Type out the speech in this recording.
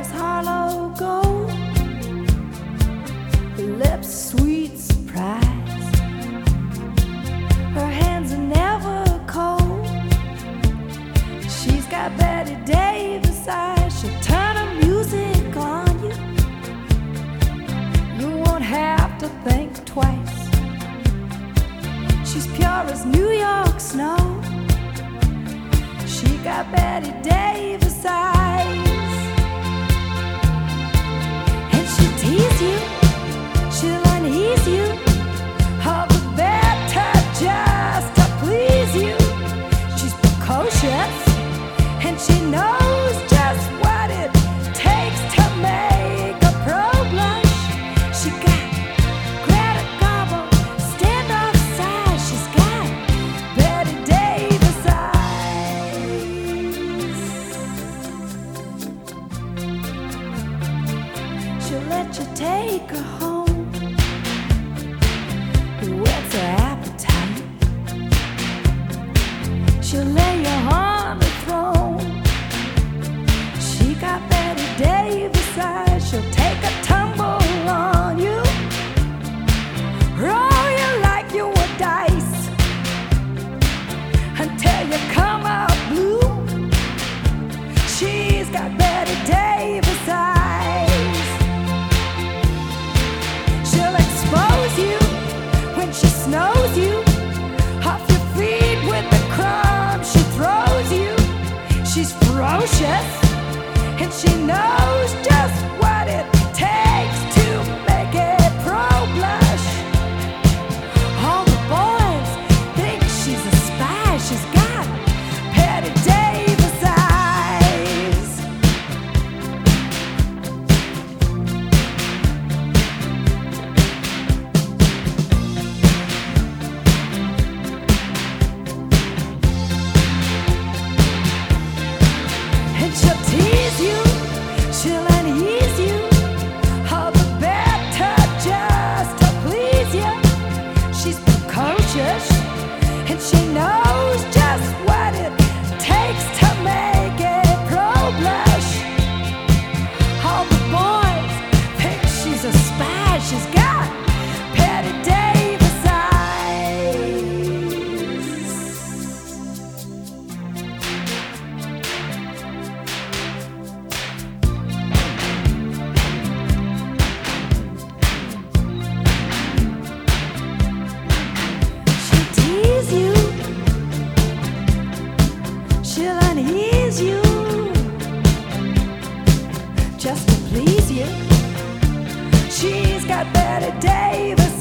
is Harlow gold, her lips sweet surprise, her hands are never cold. She's got Betty Davis eyes, she'll turn her music on you. You won't have to think twice. She's pure as New York snow. She got Betty Davis eyes. And she'll tease you, she'll unease you, all the better just to please you. She's precocious, and she knows just what it takes to make a pro blush. She got Greta Garbo, standoff size. She's got Betty Davis eyes. She'll let you take her home, whets her appetite. She'll lay you on the throne. She got Betty Davis eyes. She'll take a tumble on you, roll you like you were dice, until you come out blue. She's got Betty Davis eyes. She'll expose you when she snows you, off your feet with the crumbs she throws you. She's ferocious, and she knows just what it takes to make a pro blush. All the boys think she's a spy. She's got Betty Davis eyes. And she'll tease you, she'll unease you, all the better just to please you. She's precocious, and she knows just what it takes to make a pro blush. All the boys think she's a spy. She's got Betty Davis eyes. She'll tease you, she'll unease you, just to please you. She's got Betty Davis